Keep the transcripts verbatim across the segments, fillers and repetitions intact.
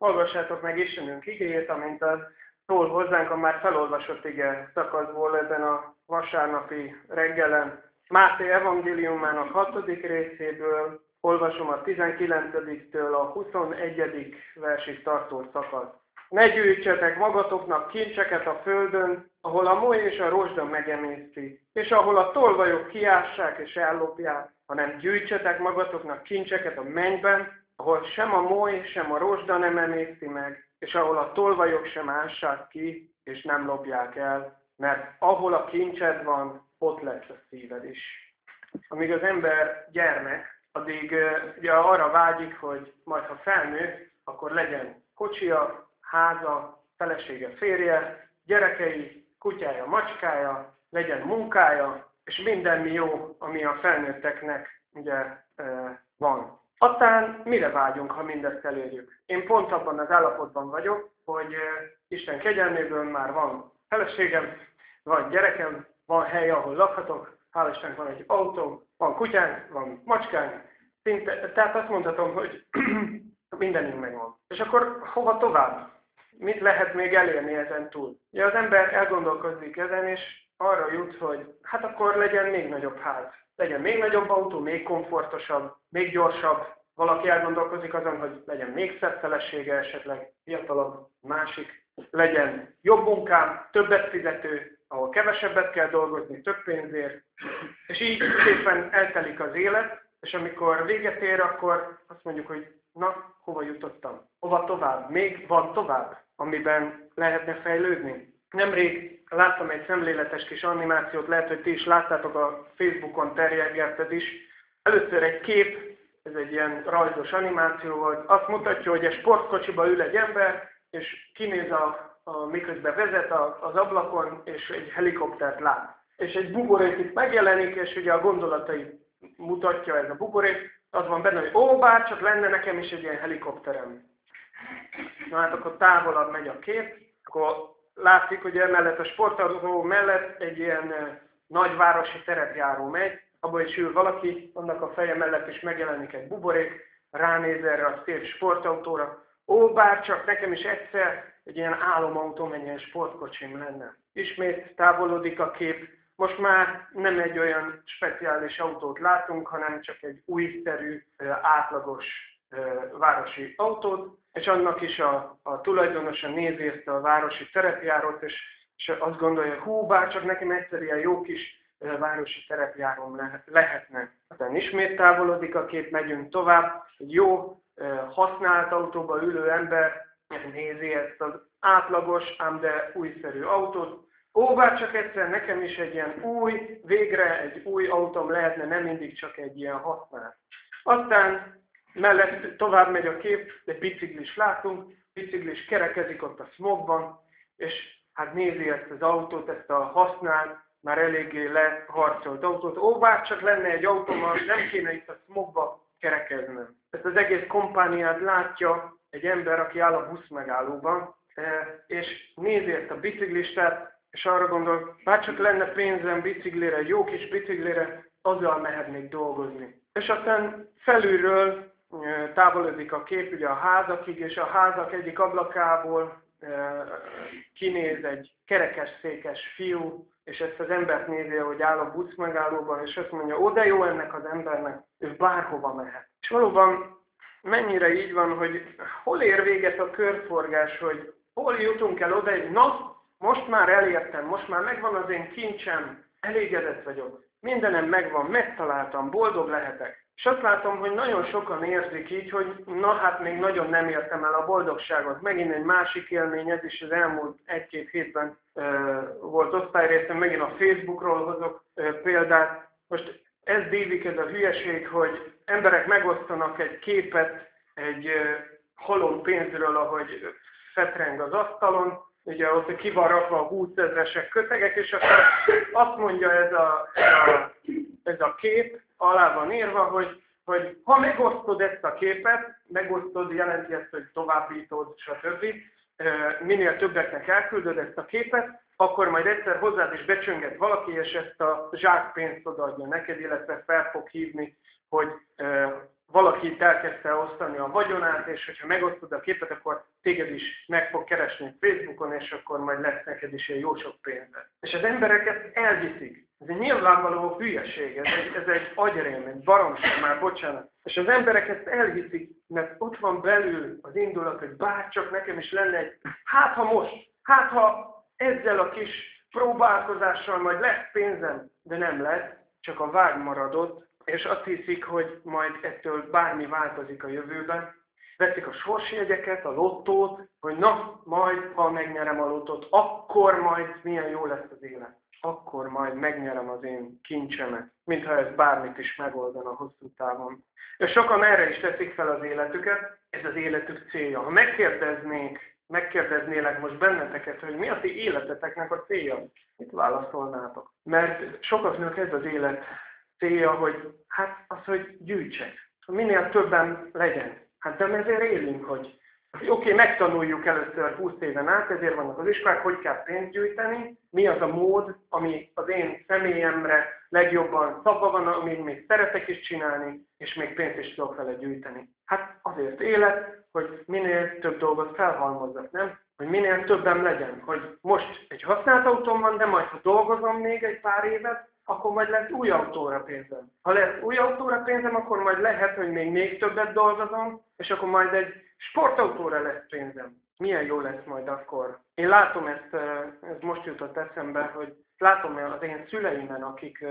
hallgassátok meg Istenünk igéjét, amint az szól hozzánk a már felolvasott ige szakaszból ezen a vasárnapi reggelen. Máté evangéliumának hatodik részéből olvasom a tizenkilencediktől a huszonegyedik versig tartó szakasz. Ne gyűjtsetek magatoknak kincseket a földön, ahol a moly és a rozsda megemészti, és ahol a tolvajok kiássák és ellopják, hanem gyűjtsetek magatoknak kincseket a mennyben, ahol sem a moly, sem a rozsda nem emészti meg, és ahol a tolvajok sem ássák ki, és nem lopják el, mert ahol a kincsed van, ott lesz a szíved is. Amíg az ember gyermek, addig ugye arra vágyik, hogy majd ha felnő, akkor legyen kocsia, háza, felesége, férje, gyerekei, kutyája, macskája, legyen munkája, és mindenmi jó, ami a felnőtteknek ugye van. Aztán mire vágyunk, ha mindezt elérjük? Én pont abban az állapotban vagyok, hogy Isten kegyelméből már van feleségem, van gyerekem, van hely, ahol lakhatok, hál' Istennek van egy autó, van kutyánk, van macskánk, szinte, tehát azt mondhatom, hogy mindenünk megvan. És akkor hova tovább? Mit lehet még elérni ezen túl? Ugye az ember elgondolkozik ezen, és arra jut, hogy hát akkor legyen még nagyobb ház. Legyen még nagyobb autó, még komfortosabb, még gyorsabb. Valaki elgondolkozik azon, hogy legyen még szebb felesége, esetleg fiatalabb, másik. Legyen jobb munkám, többet fizető, ahol kevesebbet kell dolgozni, több pénzért. És így szépen eltelik az élet, és amikor véget ér, akkor azt mondjuk, hogy na, hova jutottam? Hova tovább? Még van tovább, amiben lehetne fejlődni? Nemrég láttam egy szemléletes kis animációt, lehet, hogy ti is láttátok, a Facebookon terjeggetted is. Először egy kép, ez egy ilyen rajzos animáció volt, azt mutatja, hogy egy sportkocsiba ül egy ember, és kinéz a, a miközben vezet a, az ablakon, és egy helikoptert lát. És egy buborék itt megjelenik, és ugye a gondolatai mutatja ez a buborék, az van benne, hogy ó, bár csak lenne nekem is egy ilyen helikopterem. Na hát akkor távolabb megy a kép, akkor látszik, hogy emellett a sportautó mellett egy ilyen nagyvárosi terepjáró megy, abban is ül valaki, annak a feje mellett is megjelenik egy buborék, ránéz erre a szép sportautóra, ó, bár csak nekem is egyszer egy ilyen álomautóm, egy ilyen sportkocsim lenne. Ismét távolodik a kép, most már nem egy olyan speciális autót látunk, hanem csak egy újszerű, átlagos városi autót, és annak is a, a tulajdonosa nézi ezt a városi terepjárót, és, és azt gondolja, hú, bár csak nekem egyszer ilyen jó kis városi terepjáróm lehetne. Aztán ismét távolodik a kép, megyünk tovább, egy jó használt autóba ülő ember nézi ezt az átlagos, ám de újszerű autót. Ó, bár csak egyszer nekem is egy ilyen új, végre egy új autóm lehetne, nem mindig csak egy ilyen használt. Aztán mellett tovább megy a kép, egy biciklis látunk, biciklis kerekezik ott a smogban, és hát nézi ezt az autót, ezt a használt, már eléggé leharcolt autót. Ó, bár csak lenne egy autóm, nem kéne itt a smogba kerekeznem. Ezt az egész kompániát látja egy ember, aki áll a busz megállóban, és nézi ezt a biciklistát, és arra gondol, bár csak lenne pénzem biciklére, jó kis biciklére, azzal mehetnék dolgozni. És aztán felülről távolodik a kép ugye a házakig, és a házak egyik ablakából kinéz egy kerekesszékes fiú, és ezt az embert nézi, hogy áll a busz megállóban, és azt mondja, ó, de jó ennek az embernek, ő bárhova mehet. És valóban mennyire így van, hogy hol ér véget a körforgás, hogy hol jutunk el oda, hogy na, most már elértem, most már megvan az én kincsem, elégedett vagyok, mindenem megvan, megtaláltam, boldog lehetek. És azt látom, hogy nagyon sokan érzik így, hogy na hát még nagyon nem értem el a boldogságot. Megint egy másik élmény, ez is az elmúlt egy-két hétben e, volt osztályrészem, megint a Facebookról hozok e, példát. Most ez dívik ez a hülyeség, hogy emberek megosztanak egy képet egy e, halom pénzről, ahogy fetreng az asztalon, ugye ott ki van rakva a húszezresek kötegek, és akkor azt mondja ez a, ez a, ez a kép, alá van írva, hogy, hogy ha megosztod ezt a képet, megosztod, jelenti ezt, hogy továbbítod, stb. Minél többeknek elküldöd ezt a képet, akkor majd egyszer hozzád is becsönget valaki, és ezt a zsákpénzt odaadja neked, illetve fel fog hívni, hogy valaki itt elkezdte osztani a vagyonát, és hogyha megosztod a képet, akkor téged is meg fog keresni Facebookon, és akkor majd lesz neked is ilyen jó sok pénzed. És az emberek ezt elviszik. Ez egy nyilvánvaló hülyeség, ez egy, ez egy agyrém, egy baromság, már bocsánat. És az emberek ezt elviszik, mert ott van belül az indulat, hogy bárcsak nekem is lenne egy, hát ha most, hát ha ezzel a kis próbálkozással majd lesz pénzem, de nem lesz, csak a vágy maradott, és azt hiszik, hogy majd ettől bármi változik a jövőben. Veszik a sorsjegyeket, a lottót, hogy na, majd, ha megnyerem a lottót, akkor majd milyen jó lesz az élet. Akkor majd megnyerem az én kincsemet, mintha ez bármit is megoldana hosszú távon. És sokan erre is teszik fel az életüket, ez az életük célja. Ha megkérdeznék, megkérdeznélek most benneteket, hogy mi a ti életeteknek a célja, mit válaszolnátok? Mert sokaknak ez az élet célja, hogy hát az, hogy gyűjtsek. Minél többen legyen. Hát de ezért élünk, hogy oké, okay, megtanuljuk először húsz éven át, ezért vannak az iskolák, hogy kell pénzt gyűjteni, mi az a mód, ami az én személyemre legjobban szabva van, amit még szeretek is csinálni, és még pénzt is tudok vele gyűjteni. Hát azért élet, hogy minél több dolgot felhalmozzak, nem? Hogy minél többem legyen, hogy most egy használt autóm van, de majd ha dolgozom még egy pár évet, akkor majd lesz új autóra pénzem. Ha lesz új autóra pénzem, akkor majd lehet, hogy még, még többet dolgozom, és akkor majd egy sportautóra lesz pénzem. Milyen jó lesz majd akkor. Én látom ezt, ez most jutott eszembe, hogy látom az én szüleimen, akik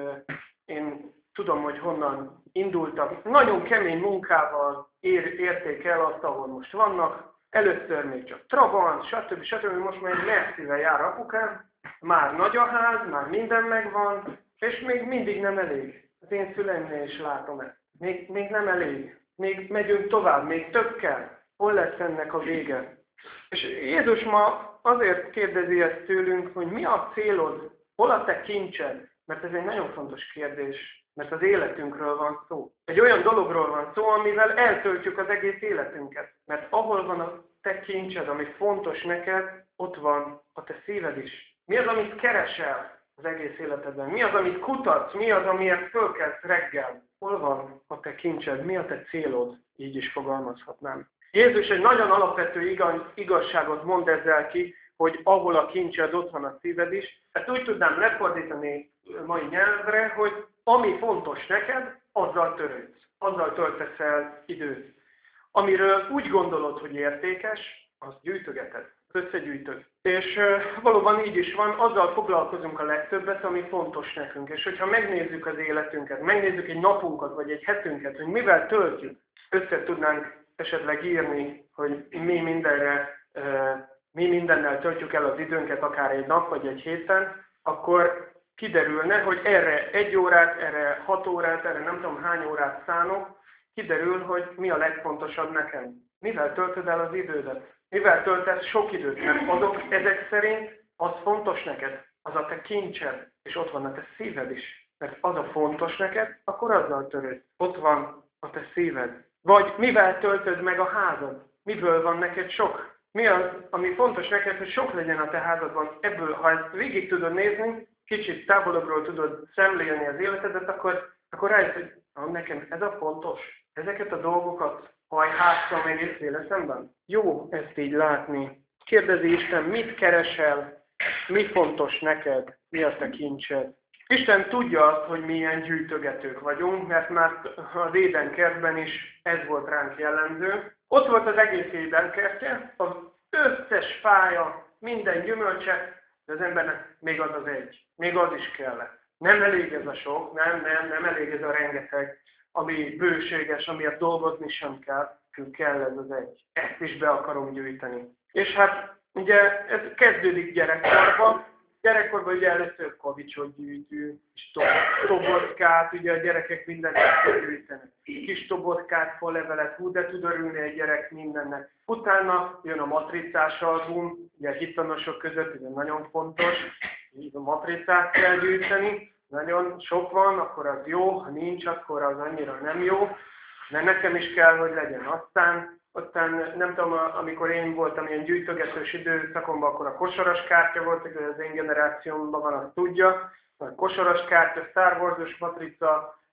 én tudom, hogy honnan indultak. Nagyon kemény munkával ér, érték el azt, ahol most vannak. Először még csak Trabant, stb. stb. Most már egy Mercivel jár apukám. Már nagy a ház, már minden megvan, és még mindig nem elég. Az én szüleimnél is látom ezt. Még, még nem elég. Még megyünk tovább, még több kell. Hol lesz ennek a vége? És Jézus ma azért kérdezi ezt tőlünk, hogy mi a célod, hol a te kincsed? Mert ez egy nagyon fontos kérdés, mert az életünkről van szó. Egy olyan dologról van szó, amivel eltöltjük az egész életünket. Mert ahol van a te kincsed, ami fontos neked, ott van a te szíved is. Mi az, amit keresel az egész életedben? Mi az, amit kutatsz? Mi az, amiért fölkelsz reggel? Hol van a te kincsed? Mi a te célod? Így is fogalmazhatnám. Jézus egy nagyon alapvető igazságot mond ezzel ki, hogy ahol a kincsed, ott van a szíved is. Ezt úgy tudnám lefordítani mai nyelvre, hogy ami fontos neked, azzal törődsz. Azzal töltesz el időt. Amiről úgy gondolod, hogy értékes, azt gyűjtögeted, összegyűjtöd. És uh, valóban így is van, azzal foglalkozunk a legtöbbet, ami fontos nekünk. És hogyha megnézzük az életünket, megnézzük egy napunkat, vagy egy hetünket, hogy mivel töltjük, össze tudnánk esetleg írni, hogy mi mindenre, uh, mi mindennel töltjük el az időnket, akár egy nap, vagy egy héten, akkor kiderülne, hogy erre egy órát, erre hat órát, erre nem tudom hány órát szánok, kiderül, hogy mi a legfontosabb nekem. Mivel töltöd el az idődet? Mivel töltesz sok időt? Mert azok ezek szerint az fontos neked, az a te kincsed, és ott van a te szíved is. Mert az a fontos neked, akkor azzal törődsz. Ott van a te szíved. Vagy mivel töltöd meg a házad? Miből van neked sok? Mi az, ami fontos neked, hogy sok legyen a te házadban? Ebből, ha ezt végig tudod nézni, kicsit távolabbról tudod szemlélni az életedet, akkor, akkor rájössz, hogy ah, nekem ez a fontos. Ezeket a dolgokat hajhátszom egész életemben. Jó ezt így látni. Kérdezi Isten, mit keresel, mi fontos neked, mi a te kincsed. Isten tudja azt, hogy milyen gyűjtögetők vagyunk, mert már az édenkertben is ez volt ránk jellemző. Ott volt az egész édenkertje, az összes fája, minden gyümölcse, de az embernek még az az egy. Még az is kellett. Nem elég ez a sok, nem, nem, nem elég ez a rengeteg, ami bőséges, amiért dolgozni sem kell, kell ez az egy. Ezt is be akarom gyűjteni. És hát ugye ez kezdődik gyerekkorban. Gyerekkorban ugye először kavicsot gyűjtünk, kis tobotkát, ugye a gyerekek mindent gyűjtenek. Kis tobotkát, fallevelet, hú, de tud örülni egy gyerek mindennek. Utána jön a matricás album, ugye a hittanosok között, ugye nagyon fontos, így a matricát kell gyűjteni. Nagyon sok van, akkor az jó, ha nincs, akkor az annyira nem jó. De nekem is kell, hogy legyen. Aztán, aztán nem tudom, amikor én voltam ilyen gyűjtögetős időszakomban, akkor a kosaras kártya volt, az én generációmban van, azt tudja. A kosaras kártya, Star Wars-os matrica,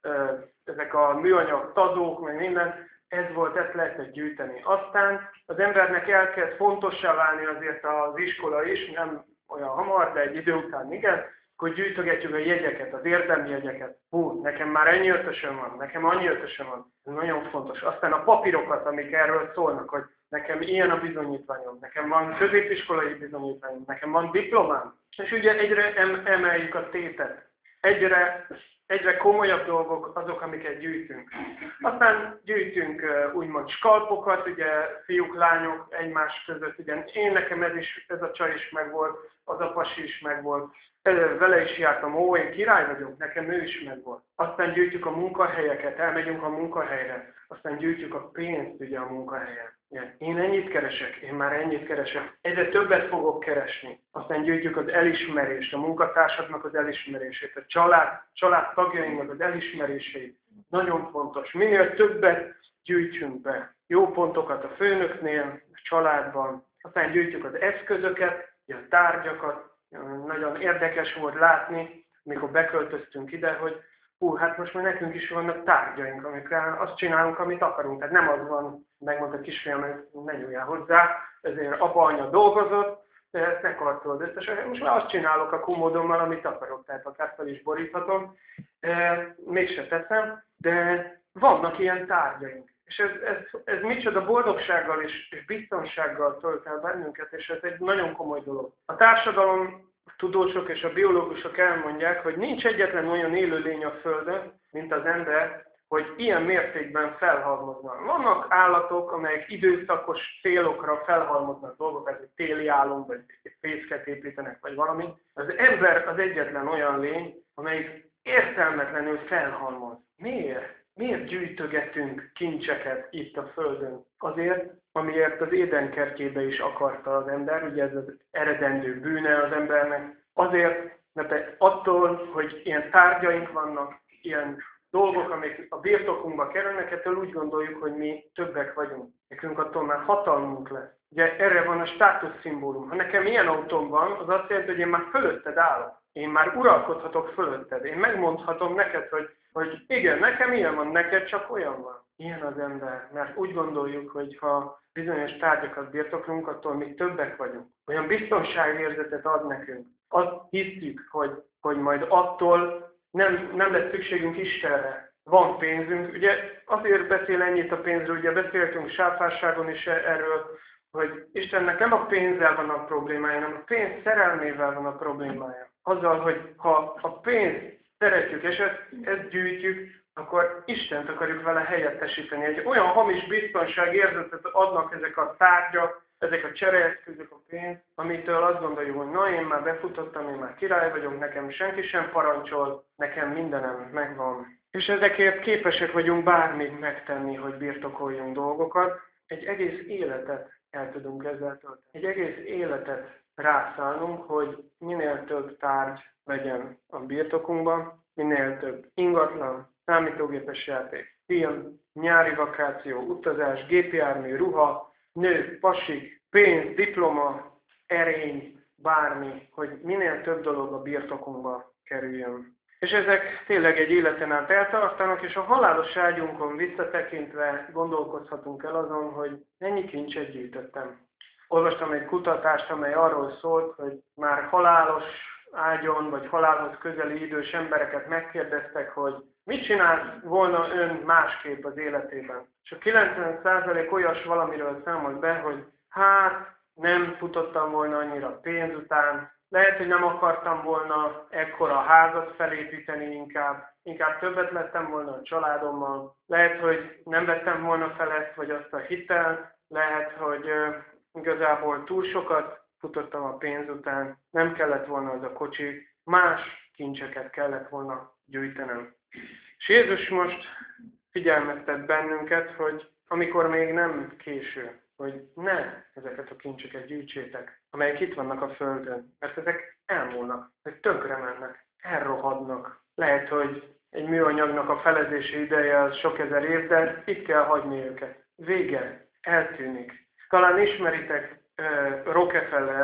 ezek a műanyag tazók, meg minden, ez volt, ezt lehetett gyűjteni. Aztán az embernek elkezd fontossá válni azért az iskola is, nem olyan hamar, de egy idő után igen, hogy gyűjtögetjük a jegyeket, az érdemi jegyeket. Hú, nekem már ennyi ötösöm van, nekem annyi ötösöm van. Ez nagyon fontos. Aztán a papírokat, amik erről szólnak, hogy nekem ilyen a bizonyítványom, nekem van középiskolai bizonyítványom, nekem van diplomám. És ugye egyre em emeljük a tétet. Egyre, egyre komolyabb dolgok azok, amiket gyűjtünk. Aztán gyűjtünk úgymond skalpokat, ugye fiúk, lányok egymás között. Ugye én nekem ez, is, ez a csaj is megvolt, az a pasi is megvolt. Vele is jártam, ó, én király vagyok, nekem ő is megvolt. Aztán gyűjtjük a munkahelyeket, elmegyünk a munkahelyre. Aztán gyűjtjük a pénzt ugye a munkahelyen. Én ennyit keresek, én már ennyit keresek, egyre többet fogok keresni. Aztán gyűjtjük az elismerést, a munkatársaknak az elismerését, a család, család tagjainknak az elismerését. Nagyon fontos. Minél többet gyűjtsünk be. Jó pontokat a főnöknél, a családban. Aztán gyűjtjük az eszközöket, a tárgyakat. Nagyon érdekes volt látni, mikor beköltöztünk ide, hogy hú, hát most már nekünk is vannak tárgyaink, amikkel azt csinálunk, amit akarunk. Tehát nem az van, megmondta a kisfiam, hogy ne nyúljál hozzá, ezért apa-anya dolgozott, de ezt ne kartold összesen. Most már azt csinálok a komódommal, amit akarok, tehát akár fel is boríthatom. E, mégse teszem, de vannak ilyen tárgyaink. És ez, ez, ez micsoda boldogsággal és, és biztonsággal tölt el bennünket, és ez egy nagyon komoly dolog. A társadalom, a tudósok és a biológusok elmondják, hogy nincs egyetlen olyan élőlény a Földön, mint az ember, hogy ilyen mértékben felhalmoznak. Vannak állatok, amelyek időszakos célokra felhalmoznak dolgokat, egy téli álom, vagy egy fészket építenek, vagy valami. Az ember az egyetlen olyan lény, amelyik értelmetlenül felhalmoz. Miért? Miért gyűjtögetünk kincseket itt a Földön? Azért, amiért az Éden kertjébe is akarta az ember, ugye ez az eredendő bűne az embernek. Azért, mert attól, hogy ilyen tárgyaink vannak, ilyen dolgok, amik a birtokunkba kerülnek, ettől úgy gondoljuk, hogy mi többek vagyunk. Nekünk attól már hatalmunk lesz. Ugye erre van a státuszszimbólum. Ha nekem ilyen autóm van, az azt jelenti, hogy én már fölötted állok. Én már uralkodhatok fölötted. Én megmondhatom neked, hogy, hogy igen, nekem ilyen van, neked csak olyan van. Ilyen az ember, mert úgy gondoljuk, hogy ha bizonyos tárgyakat birtoklunk, attól mi többek vagyunk. Olyan biztonságérzetet ad nekünk. Azt hiszük, hogy, hogy majd attól nem, nem lesz szükségünk Istenre. Van pénzünk. Ugye azért beszél ennyit a pénzről, ugye beszéltünk sáfárságon is erről, hogy Istennek nem a pénzzel van a problémája, hanem a pénz szerelmével van a problémája. Azzal, hogy ha a pénzt szeretjük, és ezt, ezt gyűjtjük, akkor Istent akarjuk vele helyettesíteni. Egy olyan hamis biztonságérzetet adnak ezek a tárgyak, ezek a csereeszközök, a pénz, amitől azt gondoljuk, hogy na, én már befutottam, én már király vagyok, nekem senki sem parancsol, nekem mindenem megvan. És ezekért képesek vagyunk bármit megtenni, hogy birtokoljunk dolgokat. Egy egész életet el tudunk ezzel tölteni. Egy egész életet rászállnunk, hogy minél több tárgy legyen a birtokunkban, minél több ingatlan, számítógépes játék, film, nyári vakáció, utazás, gépjármű, ruha, nők, pasik, pénz, diploma, erény, bármi, hogy minél több dolog a birtokunkba kerüljön. És ezek tényleg egy életen át eltartanak, és a halálos ágyunkon visszatekintve gondolkozhatunk el azon, hogy mennyi kincset gyűjtöttem. Olvastam egy kutatást, amely arról szólt, hogy már halálos ágyon, vagy halálhoz közeli idős embereket megkérdeztek, hogy mit csinált volna ön másképp az életében. És a kilencven százalék olyas valamiről számolt be, hogy hát nem futottam volna annyira pénz után, lehet, hogy nem akartam volna ekkora házat felépíteni inkább, inkább többet lettem volna a családommal, lehet, hogy nem vettem volna fel ezt vagy azt a hitel, lehet, hogy igazából túl sokat futottam a pénz után, nem kellett volna az a kocsi, más kincseket kellett volna gyűjtenem. És Jézus most figyelmeztet bennünket, hogy amikor még nem késő, hogy ne ezeket a kincseket gyűjtsétek, amelyek itt vannak a Földön, mert ezek elmúlnak, ezek tönkre mennek, elrohadnak. Lehet, hogy egy műanyagnak a felezési ideje az sok ezer év, de itt kell hagyni őket. Vége, eltűnik. Talán ismeritek uh, Rockefeller,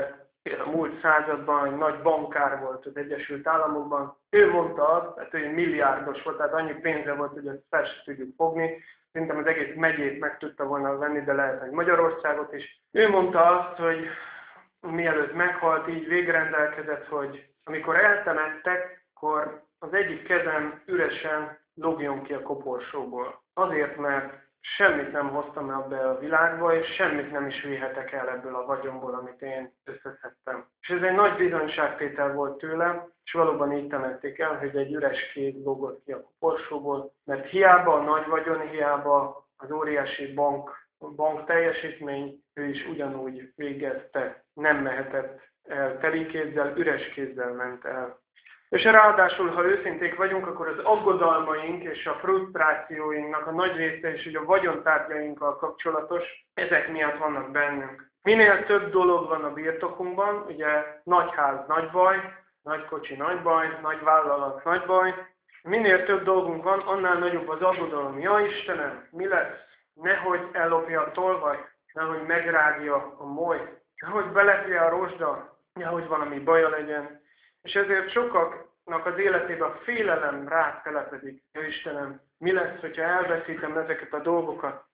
a múlt században egy nagy bankár volt az Egyesült Államokban. Ő mondta azt, hát ő milliárdos volt, tehát annyi pénze volt, hogy ezt fel sem tudjuk fogni. Szerintem az egész megyét meg tudta volna venni, de lehet, hogy Magyarországot is. Ő mondta azt, hogy mielőtt meghalt, így végrendelkezett, hogy amikor eltemettek, akkor az egyik kezem üresen logjon ki a koporsóból. Azért, mert semmit nem hoztam ebbe a világba, és semmit nem is vihetek el ebből a vagyomból, amit én összeszedtem. És ez egy nagy bizonyságtétel volt tőlem, és valóban így temették el, hogy egy üres kéz lógott ki a koporsóból, mert hiába a nagy vagyon, hiába az óriási bank, bank teljesítmény, ő is ugyanúgy végezte, nem mehetett el teli kézzel, üres kézzel ment el. És ráadásul, ha őszinték vagyunk, akkor az aggodalmaink és a frusztrációinknak a nagy része is, hogy a vagyontárgyainkkal kapcsolatos, ezek miatt vannak bennünk. Minél több dolog van a birtokunkban, ugye nagy ház, nagy baj, nagy kocsi, nagy baj, nagy vállalat, nagy baj. Minél több dolgunk van, annál nagyobb az aggodalom. Ja Istenem, mi lesz? Nehogy ellopja a tolvaj, nehogy megrágja a moly, nehogy belepje a rozsda, nehogy valami baja legyen. És ezért sokaknak az életében a félelem rátelepedik. Ja Istenem, mi lesz, hogyha elveszítem ezeket a dolgokat?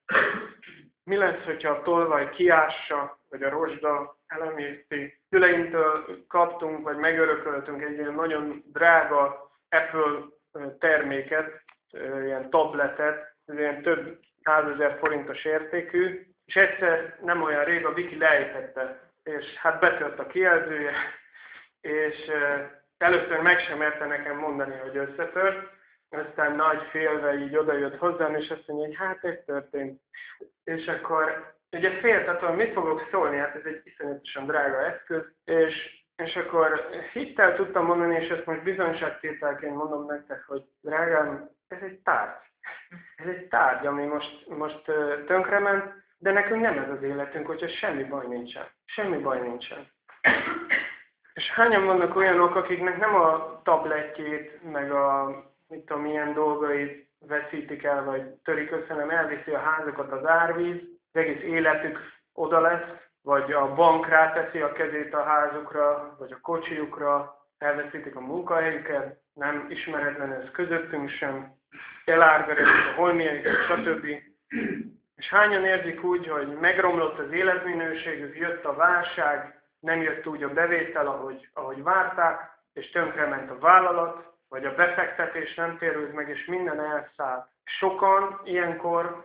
Mi lesz, hogyha a tolvaj kiássa, vagy a rozsda elemészti? Szüleimtől kaptunk, vagy megörököltünk egy ilyen nagyon drága Apple terméket, ilyen tabletet, ez ilyen több százezer forintos értékű, és egyszer nem olyan rég a Viki lejtette, és hát betört a kijelzője, és először meg sem merte nekem mondani, hogy összetört, aztán nagy félve így odajött hozzám, és azt mondja, hogy hát ez történt. És akkor ugye félt attól, mit fogok szólni, hát ez egy iszonyatosan drága eszköz, és, és akkor hittel tudtam mondani, és ezt most bizonyságtételként mondom nektek, hogy drágám, ez egy tárgy. Ez egy tárgy, ami most, most tönkrement, de nekünk nem ez az életünk, hogyha semmi baj nincsen. Semmi baj nincsen. És hányan vannak olyanok, akiknek nem a tabletjét, meg a mit tudom, milyen dolgait veszítik el, vagy törik össze, hanem elviszi a házukat az árvíz, az egész életük oda lesz, vagy a bank ráteszi a kezét a házukra, vagy a kocsiukra, elveszítik a munkahelyüket, nem ismeretlen ez közöttünk sem, elárveredik a holmiaikat, stb. És hányan érzik úgy, hogy megromlott az életminőségük, jött a válság, nem jött úgy a bevétel, ahogy, ahogy várták, és tönkrement a vállalat, vagy a befektetés nem térült meg, és minden elszállt. Sokan ilyenkor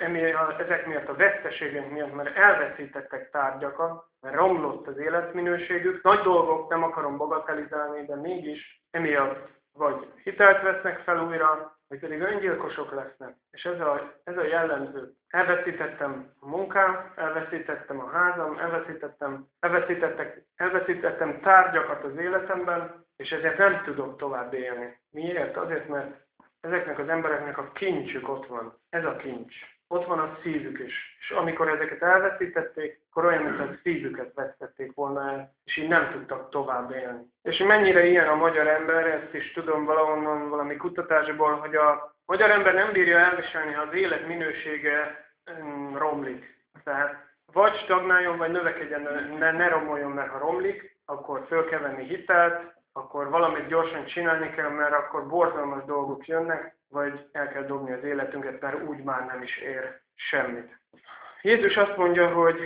ezek miatt a veszteségek miatt, mert elveszítettek tárgyakat, mert romlott az életminőségük. Nagy dolgok, nem akarom bagatelizálni, de mégis emiatt vagy hitelt vesznek fel újra, vagy pedig öngyilkosok lesznek. És ez a, ez a jellemző. Elveszítettem a munkám, elveszítettem a házam, elveszítettem, elveszítettem, elveszítettem tárgyakat az életemben, és ezért nem tudok tovább élni. Miért? Azért, mert ezeknek az embereknek a kincsük ott van. Ez a kincs. Ott van a szívük is. És amikor ezeket elveszítették, akkor olyan, mint a szívüket vesztették volna el, és így nem tudtak tovább élni. És mennyire ilyen a magyar ember, ezt is tudom valahonnan valami kutatásból, hogy a magyar ember nem bírja elviselni, ha az élet minősége romlik. Tehát vagy stagnáljon, vagy növekedjen, ne, ne romoljon, mert ha romlik, akkor föl kell venni hitelt, akkor valamit gyorsan csinálni kell, mert akkor borzalmas dolgok jönnek, vagy el kell dobni az életünket, mert úgy már nem is ér semmit. Jézus azt mondja, hogy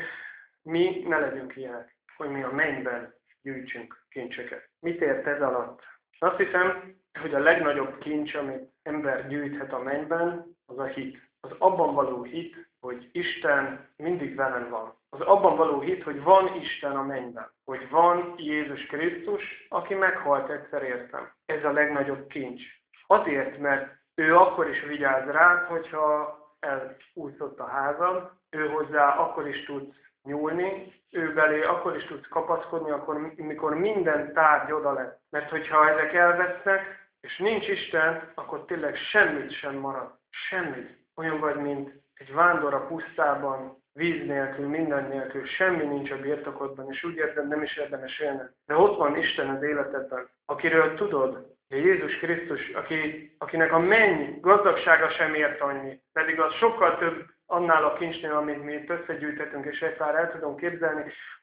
mi ne legyünk ilyenek, hogy mi a mennyben gyűjtsünk kincseket. Mit ért ez alatt? Azt hiszem, hogy a legnagyobb kincs, amit ember gyűjthet a mennyben, az a hit. Az abban való hit, hogy Isten mindig velem van. Az abban való hit, hogy van Isten a mennyben. Hogy van Jézus Krisztus, aki meghalt egyszer értem. Ez a legnagyobb kincs. Azért, mert ő akkor is vigyáz rá, hogyha elúszott a házam, ő hozzá akkor is tudsz nyúlni, ő belé akkor is tudsz kapaszkodni, akkor, mikor minden tárgy oda lesz. Mert hogyha ezek elvesznek, és nincs Isten, akkor tényleg semmit sem marad. Semmit. Olyan vagy, mint egy vándor a pusztában, víz nélkül, minden nélkül, semmi nincs a birtokodban, és úgy érzed, nem is érdemes élni. De ott van Isten az életedben, akiről tudod, hogy Jézus Krisztus, aki, akinek a menny gazdagsága sem ért annyi, pedig az sokkal több annál a kincsnél, amit mi itt összegyűjtetünk, és egyáltalán el tudom képzelni,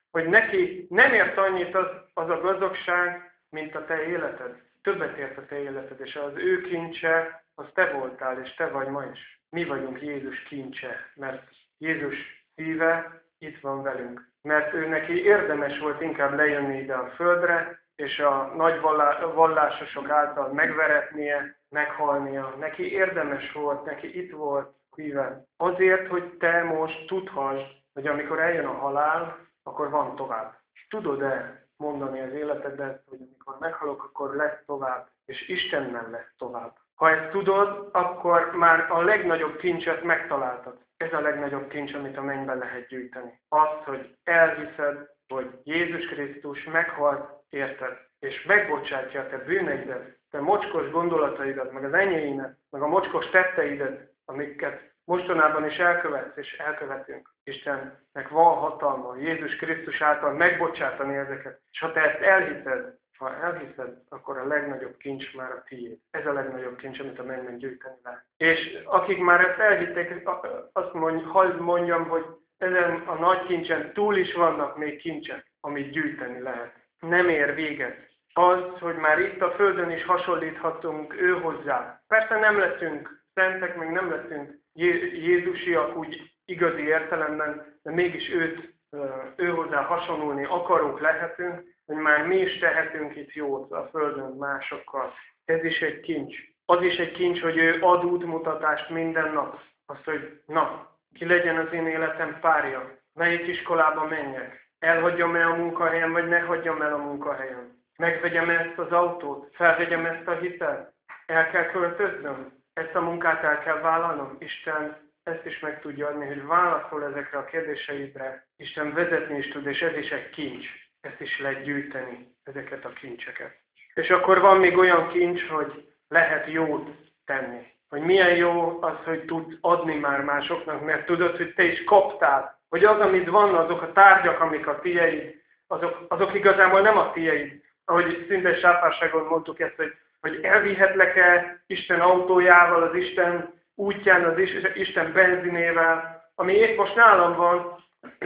hogy neki nem ért annyit az, az a gazdagság, mint a te életed. Többet ért a te életed, és az ő kincse, az te voltál, és te vagy ma is. Mi vagyunk Jézus kincse, mert Jézus szíve itt van velünk. Mert ő neki érdemes volt inkább lejönni ide a földre, és a nagy vallásosok által megveretnie, meghalnia. Neki érdemes volt, neki itt volt szíve. Azért, hogy te most tudhassd, hogy amikor eljön a halál, akkor van tovább. Tudod-e mondani az életedet, hogy amikor meghalok, akkor lesz tovább, és Istennel lesz tovább. Ha ezt tudod, akkor már a legnagyobb kincset megtaláltad. Ez a legnagyobb kincs, amit a mennyben lehet gyűjteni. Az, hogy elhiszed, hogy Jézus Krisztus meghalt érted, és megbocsátja a te bűneidet, te mocskos gondolataidat, meg az enyéimet, meg a mocskos tetteidet, amiket mostanában is elkövetsz és elkövetünk. Istennek van hatalma Jézus Krisztus által megbocsátani ezeket. És ha te ezt elhiszed, ha elhiszed, akkor a legnagyobb kincs már a tiéd. Ez a legnagyobb kincs, amit a mennyben gyűjteni lehet. És akik már ezt elhitték, azt mondj, hadd mondjam, hogy ezen a nagy kincsen túl is vannak még kincsek, amit gyűjteni lehet. Nem ér véget. Az, hogy már itt a Földön is hasonlíthatunk ő hozzá. Persze nem leszünk szentek, meg nem leszünk Jézusiak úgy igazi értelemben, de mégis őt, ő hozzá hasonlulni akarók lehetünk, hogy már mi is tehetünk itt jót a Földön másokkal. Ez is egy kincs. Az is egy kincs, hogy ő ad útmutatást minden nap. Azt, hogy na, ki legyen az én életem párja, melyik iskolába menjek, elhagyjam el a munkahelyem, vagy ne hagyjam el a munkahelyem. Megvegyem ezt az autót, felvegyem ezt a hitelt, el kell költöznöm, ezt a munkát el kell vállalnom. Isten ezt is meg tudja adni, hogy válaszol ezekre a kérdéseidre. Isten vezetni is tud, és ez is egy kincs. Ezt is lehet gyűjteni, ezeket a kincseket. És akkor van még olyan kincs, hogy lehet jót tenni. Hogy milyen jó az, hogy tudsz adni már másoknak, mert tudod, hogy te is kaptál. Hogy az, amit van, azok a tárgyak, amik a tieid, azok, azok igazából nem a tieid. Ahogy szinte sápárságon mondtuk ezt, hogy, hogy elvihetlek-e Isten autójával, az Isten útján, az Isten benzinével, ami épp most nálam van,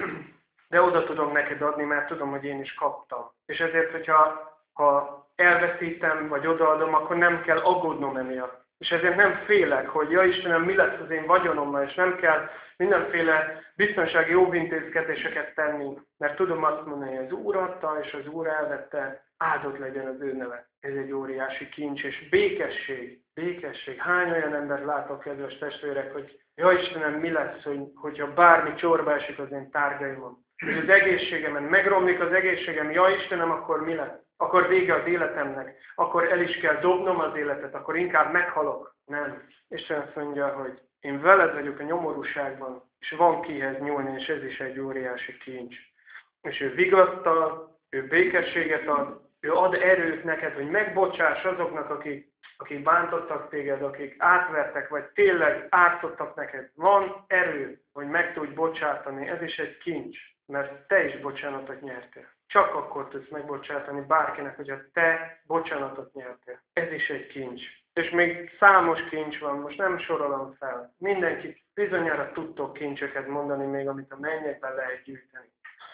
de oda tudom neked adni, mert tudom, hogy én is kaptam. És ezért, hogyha ha elveszítem, vagy odaadom, akkor nem kell aggódnom emiatt. És ezért nem félek, hogy ja Istenem, mi lesz az én vagyonommal, és nem kell mindenféle biztonsági óvintézkedéseket tenni, mert tudom azt mondani, hogy az Úr adta, és az Úr elvette, áldott legyen az ő neve. Ez egy óriási kincs, és békesség, békesség. Hány olyan embert látok, kedves testvérek, hogy ja Istenem, mi lesz, hogy, hogyha bármi csorba esik az én tárgyaimon, hogy az egészségemen megromlik az egészségem, ja Istenem, akkor mi lesz? Akkor vége az életemnek, akkor el is kell dobnom az életet, akkor inkább meghalok. Nem. Isten azt mondja, hogy én veled vagyok a nyomorúságban, és van kihez nyúlni, és ez is egy óriási kincs. És ő vigasztal, ő békességet ad, ő ad erőt neked, hogy megbocsáss azoknak, akik, akik bántottak téged, akik átvertek, vagy tényleg ártottak neked. Van erő, hogy meg tudj bocsátani, ez is egy kincs, mert te is bocsánatot nyertél. Csak akkor tudsz megbocsátani bárkinek, hogyha te bocsánatot nyertél. Ez is egy kincs. És még számos kincs van, most nem sorolom fel. Mindenki bizonyára tudtok kincseket mondani még, amit a mennyekben lehet gyűjteni.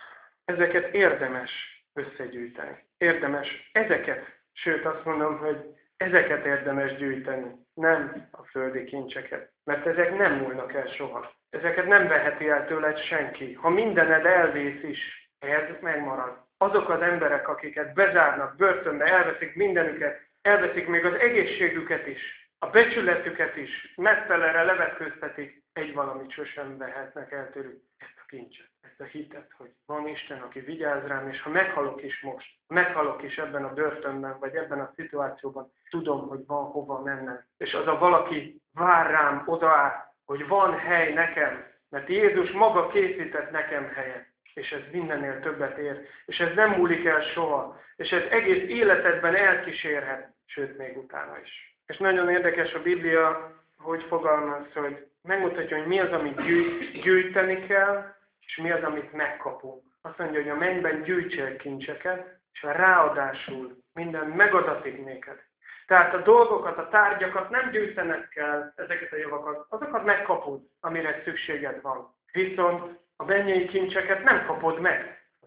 Ezeket érdemes összegyűjteni. Érdemes ezeket, sőt azt mondom, hogy ezeket érdemes gyűjteni, nem a földi kincseket. Mert ezek nem múlnak el soha. Ezeket nem veheti el tőled senki. Ha mindened elvész is, ez megmarad. Azok az emberek, akiket bezárnak börtönbe, elveszik mindenüket, elveszik még az egészségüket is, a becsületüket is, mesztelenre levetkőztetik, egy valamit sosem vehetnek el tőlük, ezt a kincset, ezt a hitet, hogy van Isten, aki vigyáz rám, és ha meghalok is most, meghalok is ebben a börtönben, vagy ebben a szituációban, tudom, hogy van hova mennem. És az a valaki vár rám oda át, hogy van hely nekem, mert Jézus maga készített nekem helyet. És ez mindennél többet ér. És ez nem múlik el soha. És ez egész életedben elkísérhet, sőt még utána is. És nagyon érdekes a Biblia, hogy fogalmaz, hogy megmutatja, hogy mi az, amit gyűjt, gyűjteni kell, és mi az, amit megkapunk. Azt mondja, hogy a mennyben gyűjtsél kincseket, és ráadásul minden megadatik néked. Tehát a dolgokat, a tárgyakat nem gyűjtenek kell, ezeket a javakat, azokat megkapod, amire szükséged van. Viszont a mennyei kincseket nem kapod meg. A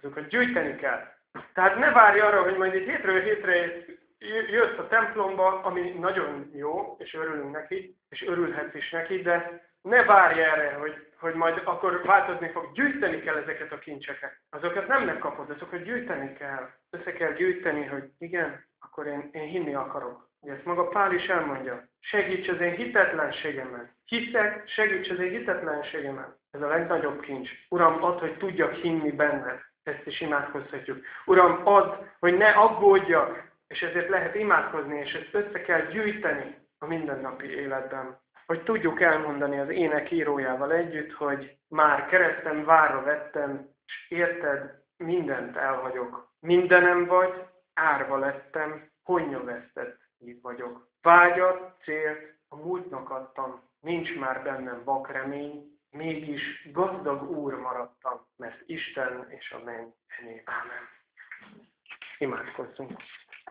azokat gyűjteni kell. Tehát ne várj arra, hogy majd egy hétről hétre jössz a templomba, ami nagyon jó, és örülünk neki, és örülhetsz is neki, de ne várj erre, hogy, hogy majd akkor változni fog. Gyűjteni kell ezeket a kincseket. Azokat nem megkapod, azokat gyűjteni kell. Össze kell gyűjteni, hogy igen, akkor én, én hinni akarok. Ugye ezt maga Pál is elmondja. Segíts az én hitetlenségemen. Hiszek, segíts az én hitetlenségemen. Ez a legnagyobb kincs. Uram, add, hogy tudjak hinni benned. Ezt is imádkozhatjuk. Uram, add, hogy ne aggódjak, és ezért lehet imádkozni, és ezt össze kell gyűjteni a mindennapi életben. Hogy tudjuk elmondani az ének írójával együtt, hogy már keresztem várra vettem, és érted, mindent elhagyok. Mindenem vagy, árva lettem, honnya vesztett, így vagyok. Vágyat, célt, a múltnak adtam, nincs már bennem vak remény, mégis gazdag úr maradtam, mert Isten és a menny enyém. Ámen. Imádkozzunk.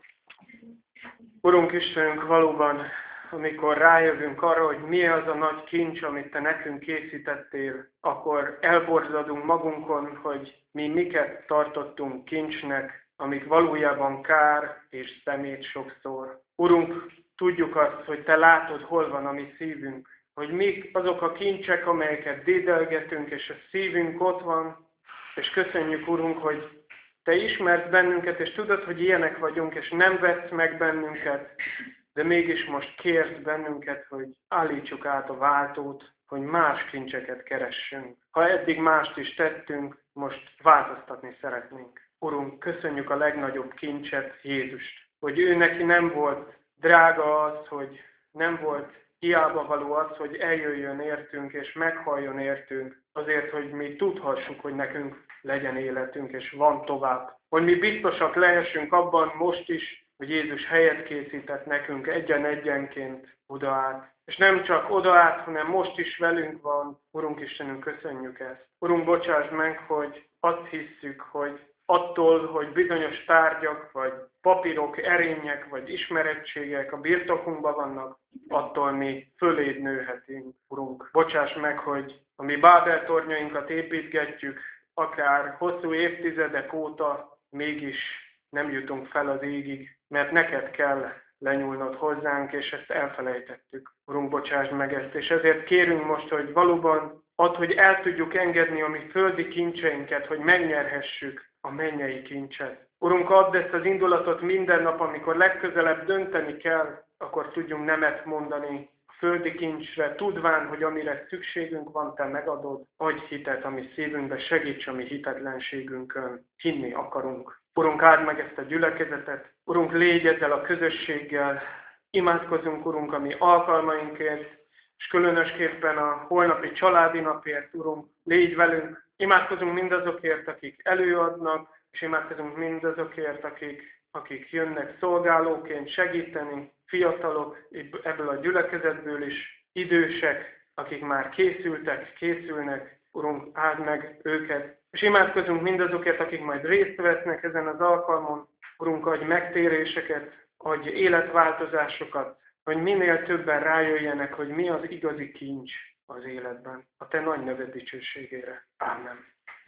Urunk Istenünk, valóban, amikor rájövünk arra, hogy mi az a nagy kincs, amit Te nekünk készítettél, akkor elborzadunk magunkon, hogy mi miket tartottunk kincsnek, amik valójában kár és szemét sokszor. Urunk, tudjuk azt, hogy Te látod, hol van a mi szívünk, hogy mik azok a kincsek, amelyeket dédelgetünk, és a szívünk ott van, és köszönjük, Urunk, hogy Te ismersz bennünket, és tudod, hogy ilyenek vagyunk, és nem vetsz meg bennünket, de mégis most kérsz bennünket, hogy állítsuk át a váltót, hogy más kincseket keressünk. Ha eddig mást is tettünk, most változtatni szeretnénk. Urunk, köszönjük a legnagyobb kincset, Jézust, hogy ő neki nem volt drága az, hogy nem volt hiába való az, hogy eljöjjön értünk, és meghalljon értünk, azért, hogy mi tudhassuk, hogy nekünk legyen életünk, és van tovább. Hogy mi biztosak lehessünk abban most is, hogy Jézus helyet készített nekünk egyen-egyenként odaát. És nem csak odaát, hanem most is velünk van. Urunk Istenünk, köszönjük ezt. Urunk, bocsáss meg, hogy azt hisszük, hogy attól, hogy bizonyos tárgyak, vagy papírok, erények, vagy ismerettségek a birtokunkban vannak, attól mi föléd nőhetünk, Urunk. Bocsáss meg, hogy a mi Bábel tornyainkat építgetjük, akár hosszú évtizedek óta, mégis nem jutunk fel az égig, mert neked kell lenyúlnod hozzánk, és ezt elfelejtettük. Urunk, bocsáss meg ezt, és ezért kérünk most, hogy valóban add, hogy el tudjuk engedni a mi földi kincseinket, hogy megnyerhessük a mennyei kincset. Urunk, add ezt az indulatot minden nap, amikor legközelebb dönteni kell, akkor tudjunk nemet mondani a földi kincsre, tudván, hogy amire szükségünk van, Te megadod. Adj hitet a mi szívünkbe, segíts a mi hitetlenségünkön. Hinni akarunk. Urunk, áld meg ezt a gyülekezetet. Urunk, légy ezzel a közösséggel. Imádkozunk, Urunk, a mi alkalmainkért, és különösképpen a holnapi családi napért, Urunk, légy velünk. Imádkozunk mindazokért, akik előadnak, és imádkozunk mindazokért, akik, akik jönnek szolgálóként segíteni, fiatalok ebből a gyülekezetből is, idősek, akik már készültek, készülnek. Urunk, áld meg őket. És imádkozunk mindazokért, akik majd részt vesznek ezen az alkalmon. Urunk, adj megtéréseket, adj életváltozásokat, hogy minél többen rájöjjenek, hogy mi az igazi kincs az életben. A Te nagy neved dicsőségére. Ámen.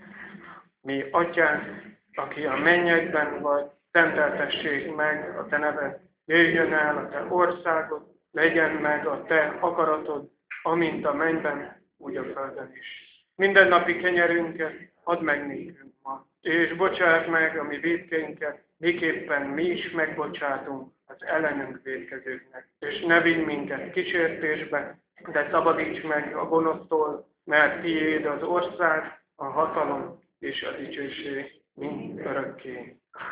Mi, Atyánk, aki a mennyekben vagy, szenteltessék meg a Te neved. Jöjjön el a Te országod, legyen meg a Te akaratod, amint a mennyben, úgy a földön is. Mindennapi kenyerünket add meg nékünk ma, és bocsáss meg a mi vétkeinket, miképpen mi is megbocsátunk az ellenünk vétkezőknek. És ne vigy minket kísértésbe, de szabadíts meg a gonosztól, mert tiéd az ország, a hatalom és a dicsőség mind örökké.